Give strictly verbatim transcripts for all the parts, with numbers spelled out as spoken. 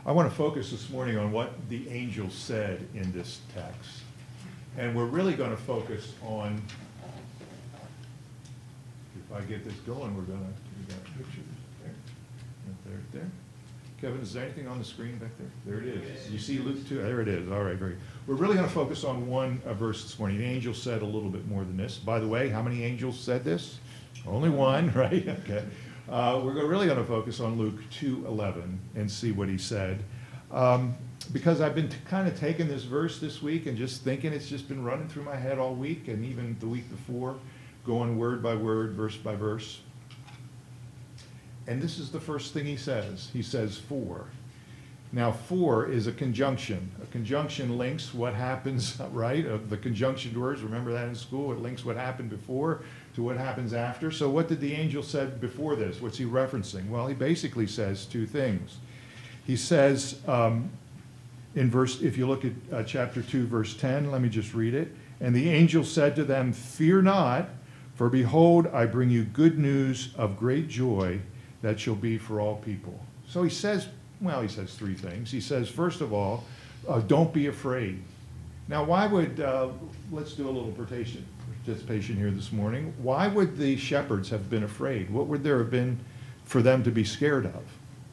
I want to focus this morning on what the angel said in this text. And we're really going to focus on, if I get this going, we're going to, we got pictures there, right there, there. Kevin, is there anything on the screen back there? There it is. You see Luke two? There it is. All right, very. We're really going to focus on one uh, verse this morning. The angel said a little bit more than this. By the way, how many angels said this? Only one, right? Okay. Uh, we're really going to focus on Luke two eleven and see what he said. Um, because I've been t- kind of taking this verse this week and just thinking, it's just been running through my head all week and even the week before, going word by word, verse by verse. And this is the first thing he says. He says for. Now, for is a conjunction. A conjunction links what happens, right? Of the conjunction words, remember that in school? It links what happened before to what happens after. So what did the angel said before this? What's he referencing? Well, he basically says two things. He says um, in verse, if you look at uh, chapter two, verse ten, let me just read it. And the angel said to them, fear not, for behold, I bring you good news of great joy that shall be for all people. So he says, well, he says three things. He says, first of all, uh, don't be afraid. Now, why would, uh, let's do a little participation, participation here this morning. Why would the shepherds have been afraid? What would there have been for them to be scared of?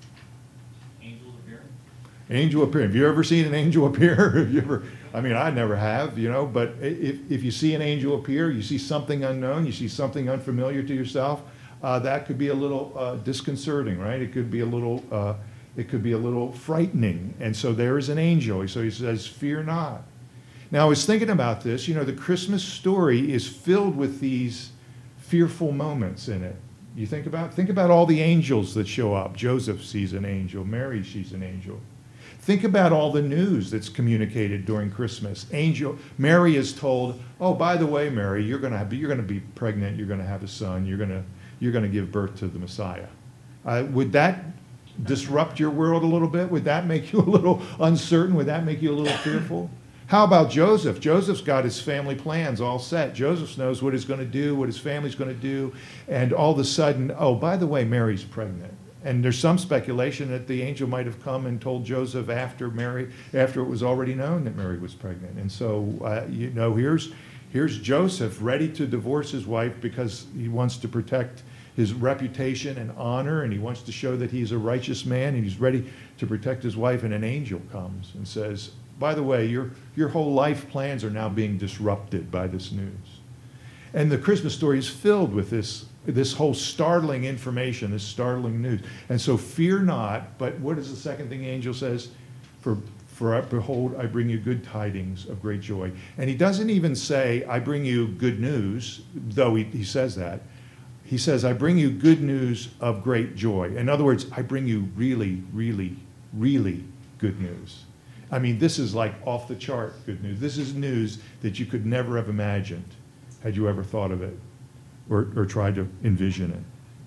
Angel appearing. Angel appearing. Have you ever seen an angel appear? Have you ever? I mean, I never have, you know, but if, if you see an angel appear, you see something unknown, you see something unfamiliar to yourself, Uh, that could be a little uh, disconcerting, right? It could be a little, uh, it could be a little frightening. And so there is an angel. So he says, "Fear not." Now I was thinking about this. You know, the Christmas story is filled with these fearful moments in it. You think about, think about all the angels that show up. Joseph sees an angel. Mary sees an angel. Think about all the news that's communicated during Christmas. Angel Mary is told, "Oh, by the way, Mary, you're going to have, you're going to be pregnant. You're going to have a son. You're going to You're going to give birth to the Messiah." Uh, would that disrupt your world a little bit? Would that make you a little uncertain? Would that make you a little fearful? How about Joseph? Joseph's got his family plans all set. Joseph knows what he's going to do, what his family's going to do, and all of a sudden, oh, by the way, Mary's pregnant. And there's some speculation that the angel might have come and told Joseph after Mary, after it was already known that Mary was pregnant. And so, uh, you know, here's here's Joseph ready to divorce his wife because he wants to protect his reputation and honor, and he wants to show that he's a righteous man, and he's ready to protect his wife, and an angel comes and says, by the way, your, your whole life plans are now being disrupted by this news. And the Christmas story is filled with this, this whole startling information, this startling news. And so fear not, but what is the second thing the angel says? For, for behold, I bring you good tidings of great joy. And he doesn't even say, I bring you good news, though he, he says that. He says, I bring you good news of great joy. In other words, I bring you really, really, really good news. I mean, this is like off the chart good news. This is news that you could never have imagined had you ever thought of it or, or tried to envision it.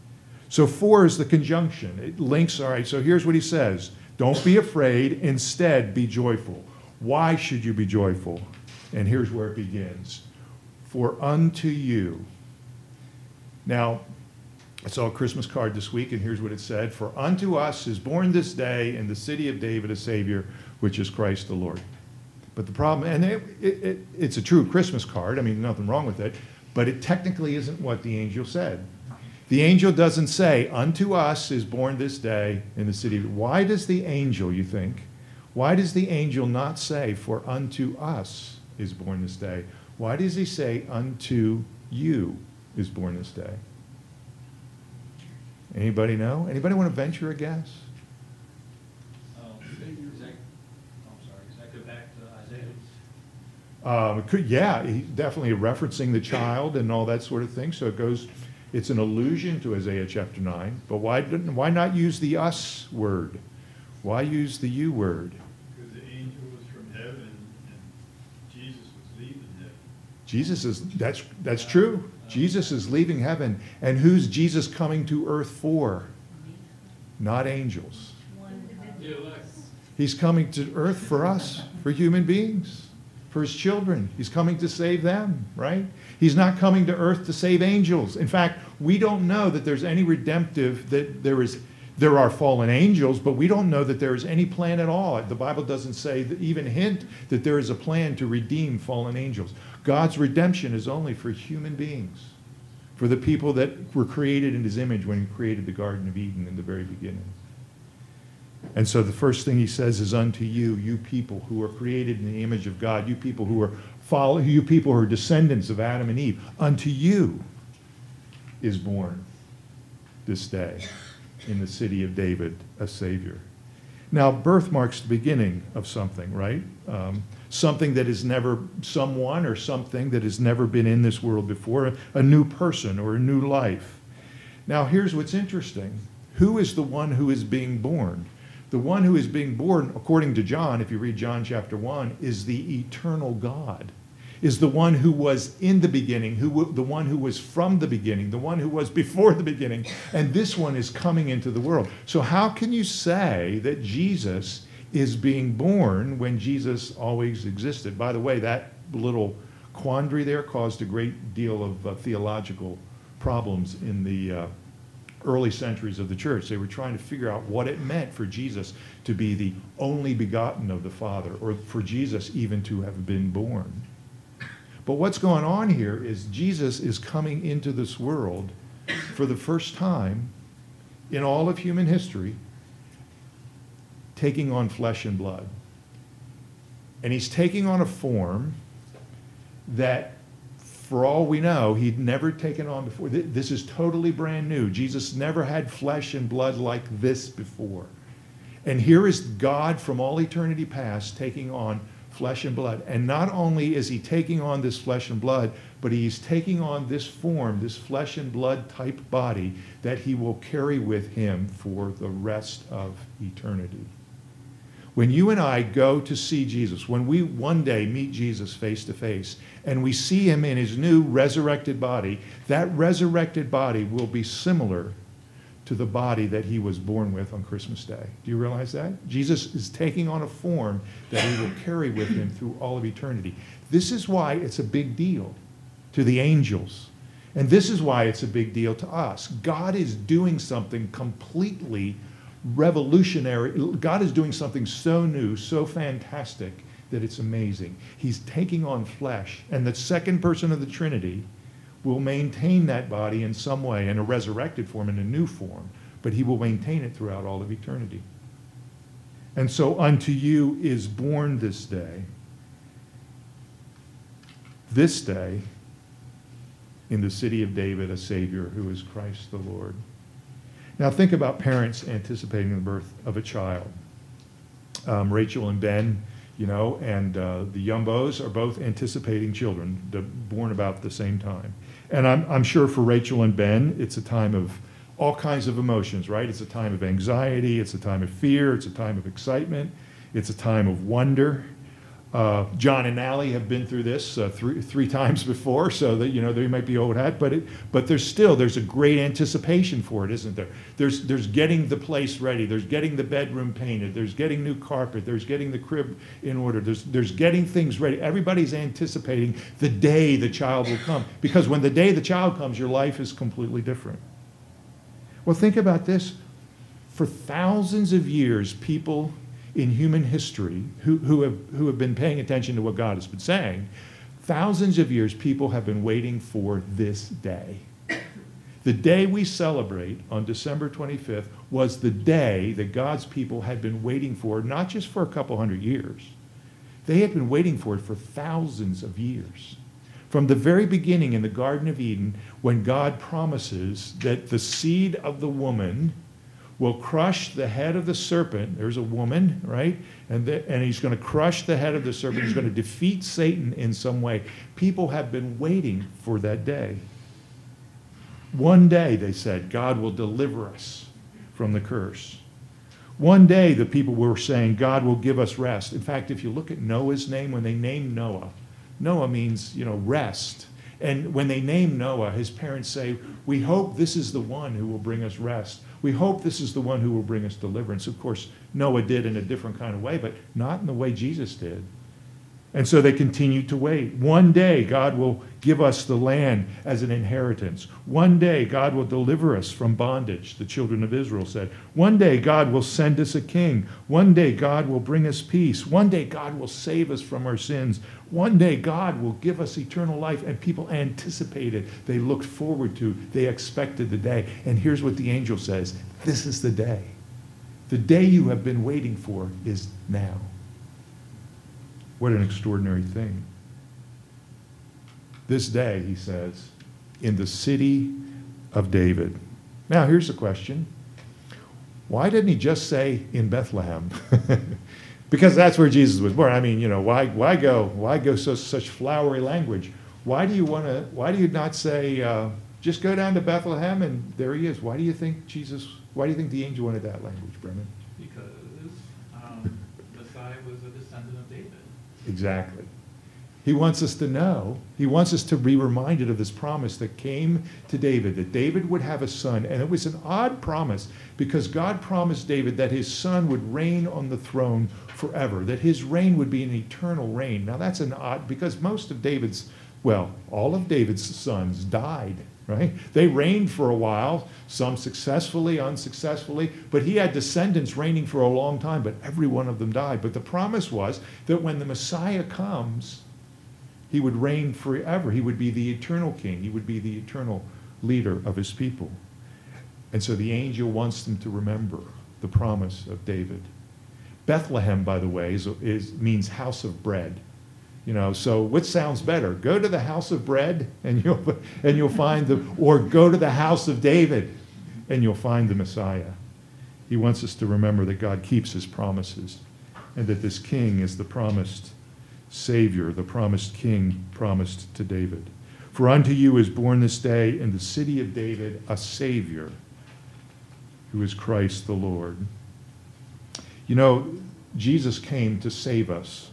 So for is the conjunction. It links, all right, so here's what he says. Don't be afraid, instead be joyful. Why should you be joyful? And here's where it begins. For unto you. Now, I saw a Christmas card this week, and here's what it said. For unto us is born this day in the city of David a Savior, which is Christ the Lord. But the problem, and it, it, it, it's a true Christmas card. I mean, nothing wrong with it. But it technically isn't what the angel said. The angel doesn't say, unto us is born this day in the city. Why does the angel, you think, why does the angel not say, for unto us is born this day? Why does he say, unto you is born this day? Anybody know? Anybody want to venture a guess? Um, is that, I'm sorry, does that go back to Isaiah? Um, it could, yeah, he definitely referencing the child and all that sort of thing. So it goes, it's an allusion to Isaiah chapter nine. But why didn't, why not use the us word? Why use the you word? Because the angel was from heaven and Jesus was leaving heaven. Jesus is, that's, that's true. Jesus is leaving heaven. And who's Jesus coming to earth for? Not angels. He's coming to earth for us, for human beings, for his children. He's coming to save them, right? He's not coming to earth to save angels. In fact, we don't know that there's any redemptive, that there is, There are fallen angels, but we don't know that there is any plan at all. The Bible doesn't say, that even hint that there is a plan to redeem fallen angels. God's redemption is only for human beings, for the people that were created in his image when he created the Garden of Eden in the very beginning. And so the first thing he says is, unto you, you people who are created in the image of God, you people who are follow, you people who are descendants of Adam and Eve, unto you is born this day in the city of David a Savior. Now, birth marks the beginning of something, right? Um, something that is never, someone or something that has never been in this world before, a, a new person or a new life. Now, here's what's interesting. Who is the one who is being born? The one who is being born, according to John, if you read John chapter one, is the eternal God, is the one who was in the beginning, who the one who was from the beginning, the one who was before the beginning, and this one is coming into the world. So how can you say that Jesus is being born when Jesus always existed? By the way, that little quandary there caused a great deal of uh, theological problems in the uh, early centuries of the church. They were trying to figure out what it meant for Jesus to be the only begotten of the Father, or for Jesus even to have been born. But what's going on here is Jesus is coming into this world for the first time in all of human history, taking on flesh and blood. And he's taking on a form that, for all we know, he'd never taken on before. This is totally brand new. Jesus never had flesh and blood like this before. And here is God from all eternity past taking on flesh and blood. And not only is he taking on this flesh and blood, but he's taking on this form, this flesh and blood type body that he will carry with him for the rest of eternity. When you and I go to see Jesus, when we one day meet Jesus face to face, and we see him in his new resurrected body, that resurrected body will be similar to the body that he was born with on Christmas Day. Do you realize that? Jesus is taking on a form that he will carry with him through all of eternity. This is why it's a big deal to the angels. And this is why it's a big deal to us. God is doing something completely revolutionary. God is doing something so new, so fantastic, that it's amazing. He's taking on flesh, and the second person of the Trinity will maintain that body in some way, in a resurrected form, in a new form, but he will maintain it throughout all of eternity. And so unto you is born this day, this day, in the city of David, a Savior who is Christ the Lord. Now think about parents anticipating the birth of a child. Um, Rachel and Ben, you know, and uh, the Yumbos are both anticipating children, born about the same time. And I'm, I'm sure for Rachel and Ben, it's a time of all kinds of emotions, right? It's a time of anxiety, it's a time of fear, it's a time of excitement, it's a time of wonder. Uh, John and Allie have been through this uh, three, three times before, so that, you know, they might be old hat, but it, but there's still, there's a great anticipation for it, isn't there? There's, there's getting the place ready, there's getting the bedroom painted, there's getting new carpet, there's getting the crib in order, there's, there's getting things ready. Everybody's anticipating the day the child will come, because when the day the child comes, your life is completely different. Well, think about this. For thousands of years, people in human history who, who, have, who have been paying attention to what God has been saying, thousands of years people have been waiting for this day. The day we celebrate on December twenty-fifth was the day that God's people had been waiting for, not just for a couple hundred years. They had been waiting for it for thousands of years. From the very beginning in the Garden of Eden, when God promises that the seed of the woman will crush the head of the serpent. There's a woman, right? And, the, and he's going to crush the head of the serpent. He's going to defeat Satan in some way. People have been waiting for that day. One day, they said, God will deliver us from the curse. One day, the people were saying, God will give us rest. In fact, if you look at Noah's name, when they named Noah, Noah means, you know, rest. And when they name Noah, his parents say, we hope this is the one who will bring us rest. We hope this is the one who will bring us deliverance. Of course, Noah did in a different kind of way, but not in the way Jesus did. And so they continued to wait. One day, God will give us the land as an inheritance. One day, God will deliver us from bondage, the children of Israel said. One day, God will send us a king. One day, God will bring us peace. One day, God will save us from our sins. One day, God will give us eternal life. And people anticipated. They looked forward to. They expected the day. And here's what the angel says. This is the day. The day you have been waiting for is now. What an extraordinary thing. This day, he says, in the city of David. Now, here's the question. Why didn't he just say in Bethlehem? Because that's where Jesus was born. I mean, you know, why why go why go so such flowery language? Why do you want to? Why do you not say uh, just go down to Bethlehem and there he is? Why do you think Jesus? Why do you think the angel wanted that language, Brennan? Because um, Messiah was a descendant of David. Exactly. He wants us to know, he wants us to be reminded of this promise that came to David, that David would have a son. And it was an odd promise because God promised David that his son would reign on the throne forever, that his reign would be an eternal reign. Now that's an odd, because most of David's, well, all of David's sons died, right? They reigned for a while, some successfully, unsuccessfully, but he had descendants reigning for a long time, but every one of them died. But the promise was that when the Messiah comes, he would reign forever. He would be the eternal king. He would be the eternal leader of his people. And so the angel wants them to remember the promise of David. Bethlehem, by the way, is, is means house of bread. You know, so what sounds better? Go to the house of bread and you'll and you'll find the, or go to the house of David and you'll find the Messiah. He wants us to remember that God keeps his promises and that this king is the promised Savior, the promised king promised to David. For unto you is born this day in the city of David a Savior, who is Christ the Lord. You know, Jesus came to save us.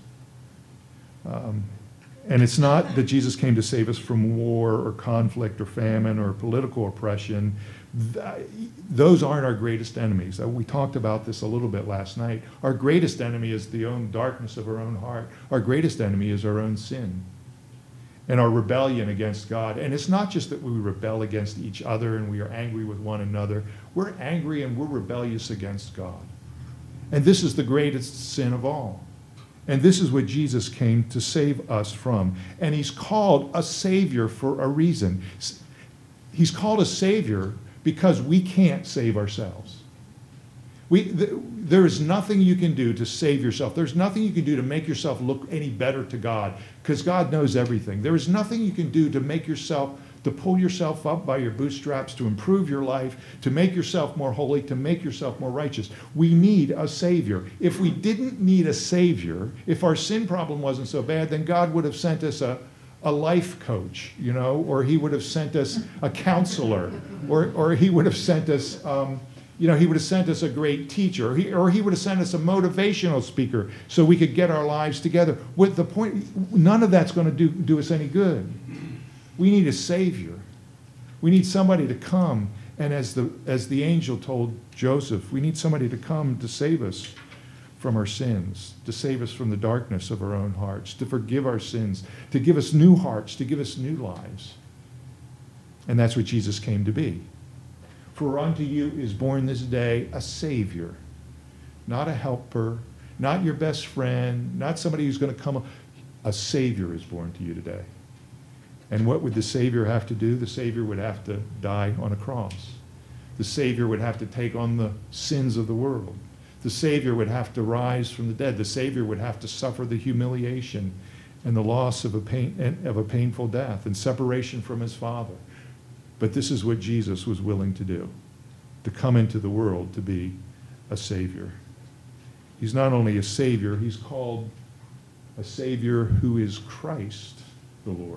Um, and it's not that Jesus came to save us from war or conflict or famine or political oppression. Th- those aren't our greatest enemies. Uh, we talked about this a little bit last night. Our greatest enemy is the own darkness of our own heart. Our greatest enemy is our own sin and our rebellion against God. And it's not just that we rebel against each other and we are angry with one another. We're angry and we're rebellious against God. And this is the greatest sin of all. And this is what Jesus came to save us from. And he's called a Savior for a reason. He's called a Savior because we can't save ourselves. We, th- there is nothing you can do to save yourself. There's nothing you can do to make yourself look any better to God, because God knows everything. There is nothing you can do to make yourself, to pull yourself up by your bootstraps, to improve your life, to make yourself more holy, to make yourself more righteous. We need a Savior. If we didn't need a Savior, if our sin problem wasn't so bad, then God would have sent us a, a life coach, you know, or he would have sent us a counselor, or, or he would have sent us, um, you know, he would have sent us a great teacher, or he, or he would have sent us a motivational speaker so we could get our lives together. With the point, none of that's going to do, do us any good. We need a Savior. We need somebody to come, and as the as the angel told Joseph, we need somebody to come to save us from our sins, to save us from the darkness of our own hearts, to forgive our sins, to give us new hearts, to give us new lives. And that's what Jesus came to be. For unto you is born this day a Savior, not a helper, not your best friend, not somebody who's going to come. A Savior is born to you today. And what would the Savior have to do? The Savior would have to die on a cross. The Savior would have to take on the sins of the world. The Savior would have to rise from the dead. The Savior would have to suffer the humiliation and the loss of a pain, of a painful death and separation from his Father. But this is what Jesus was willing to do, to come into the world to be a Savior. He's not only a Savior, he's called a Savior who is Christ the Lord.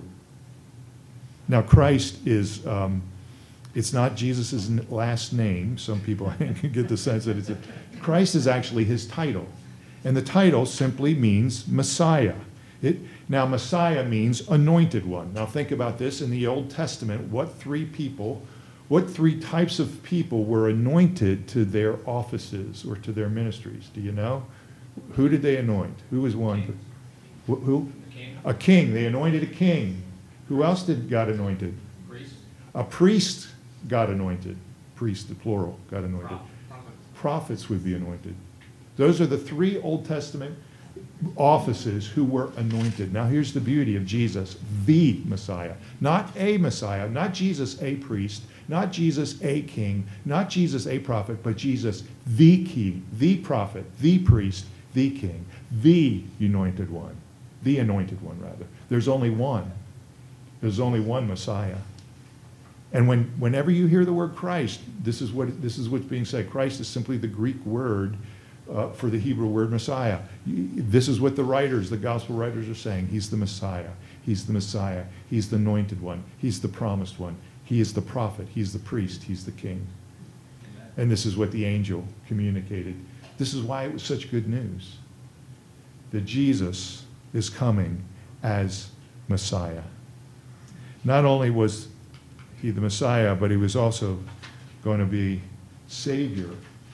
Now, Christ is, um, it's not Jesus' last name. Some people can get the sense that it's a, Christ is actually his title. And the title simply means Messiah. It, now, Messiah means anointed one. Now, think about this. In the Old Testament, what three people, what three types of people were anointed to their offices or to their ministries? Do you know? Who did they anoint? Who was one? Wh- Who? The king, A king. They anointed a king. Who else did God anointed? priest, A priest got anointed. Priest, the plural, got anointed. prophet. prophet. Prophets would be anointed. Those are the three Old Testament offices who were anointed. Now here's the beauty of Jesus, the Messiah. Not a Messiah, not Jesus a priest, not Jesus a king, not Jesus a prophet, but Jesus the king, the prophet, the priest, the king, the anointed one. The anointed one, rather. There's only one. There's only one Messiah. And when, whenever you hear the word Christ, this is what this is what's being said. Christ is simply the Greek word uh, for the Hebrew word Messiah. You- This is what the writers, the gospel writers, are saying. He's the Messiah. He's the Messiah. He's the anointed one. He's the promised one. He is the prophet. He's the priest. He's the king. Amen. And this is what the angel communicated. This is why it was such good news. That Jesus is coming as Messiah. Not only was he the Messiah, but he was also going to be Savior.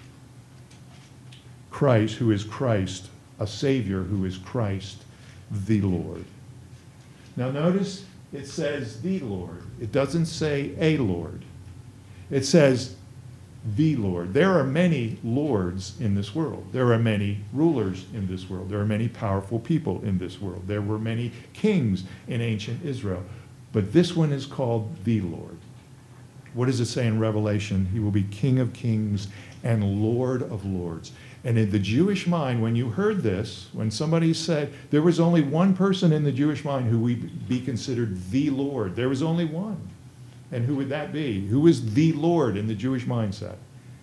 Christ, who is Christ, a Savior who is Christ, the Lord. Now notice it says the Lord. It doesn't say a Lord. It says the Lord. There are many lords in this world. There are many rulers in this world. There are many powerful people in this world. There were many kings in ancient Israel. But this one is called the Lord. What does it say in Revelation? He will be King of kings and Lord of lords. And in the Jewish mind, when you heard this, when somebody said, there was only one person in the Jewish mind who would be considered the Lord. There was only one. And who would that be? Who is the Lord in the Jewish mindset?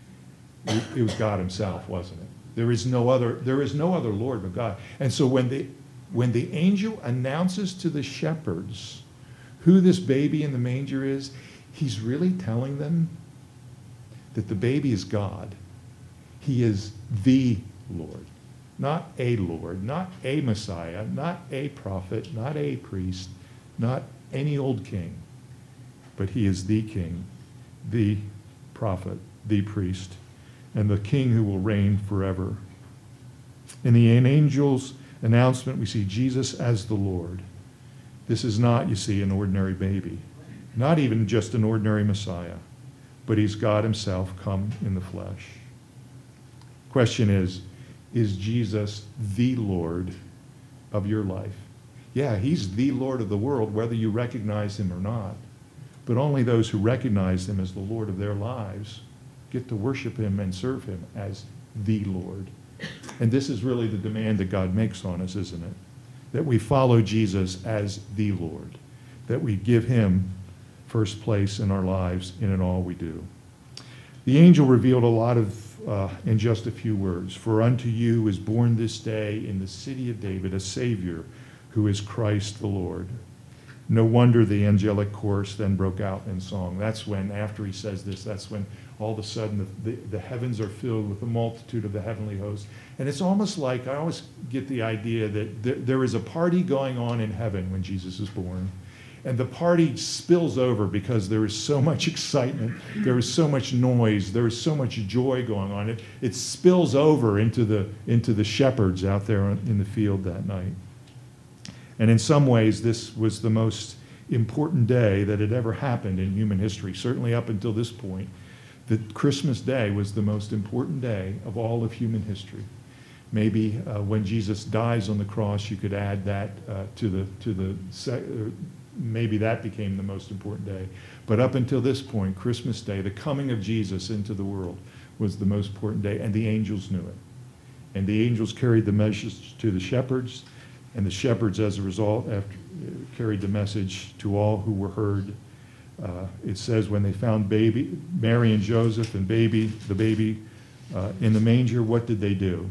It it was God himself, wasn't it? There is no other, there is no other Lord but God. And so when the, when the angel announces to the shepherds who this baby in the manger is, he's really telling them that the baby is God. He is the Lord, not a Lord, not a Messiah, not a prophet, not a priest, not any old king, but he is the king, the prophet, the priest, and the king who will reign forever. In the angel's announcement, we see Jesus as the Lord. This is not, you see, an ordinary baby, not even just an ordinary Messiah, but he's God himself come in the flesh. Question is, is Jesus the Lord of your life? Yeah, he's the Lord of the world, whether you recognize him or not. But only those who recognize him as the Lord of their lives get to worship him and serve him as the Lord. And this is really the demand that God makes on us, isn't it? That we follow Jesus as the Lord, that we give him first place in our lives and in all we do. The angel revealed a lot of, uh, in just a few words. For unto you is born this day in the city of David a Savior who is Christ the Lord. No wonder the angelic chorus then broke out in song. That's when, after he says this, that's when all of a sudden the, the, the heavens are filled with the multitude of the heavenly host. And it's almost like, I always get the idea that th- there is a party going on in heaven when Jesus is born. And the party spills over because there is so much excitement, there is so much noise, there is so much joy going on. It, it spills over into the, into the shepherds out there in the field that night. And in some ways, this was the most important day that had ever happened in human history, certainly up until this point. That Christmas Day was the most important day of all of human history. Maybe uh, when Jesus dies on the cross, you could add that uh, to the, to the se- uh, maybe that became the most important day. But up until this point, Christmas Day, the coming of Jesus into the world, was the most important day, and the angels knew it. And the angels carried the message to the shepherds, and the shepherds, as a result, after, uh, carried the message to all who were heard. Uh, it says when they found baby, Mary and Joseph and baby, the baby uh, in the manger, what did they do?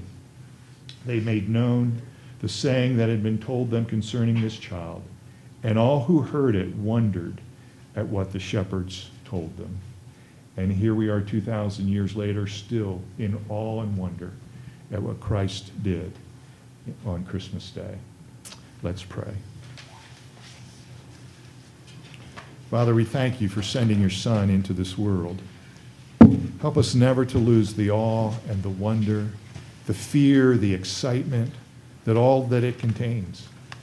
They made known the saying that had been told them concerning this child. And all who heard it wondered at what the shepherds told them. And here we are two thousand years later, still in awe and wonder at what Christ did on Christmas Day. Let's pray. Father, we thank you for sending your Son into this world. Help us never to lose the awe and the wonder, the fear, the excitement, that all that it contains.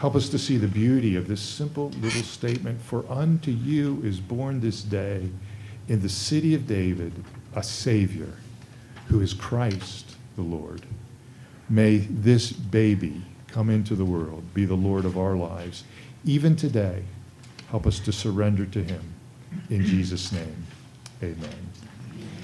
Help us to see the beauty of this simple little statement. For unto you is born this day in the city of David a Savior, who is Christ the Lord. May this baby come into the world, be the Lord of our lives. Even today, help us to surrender to him. In Jesus' name, amen.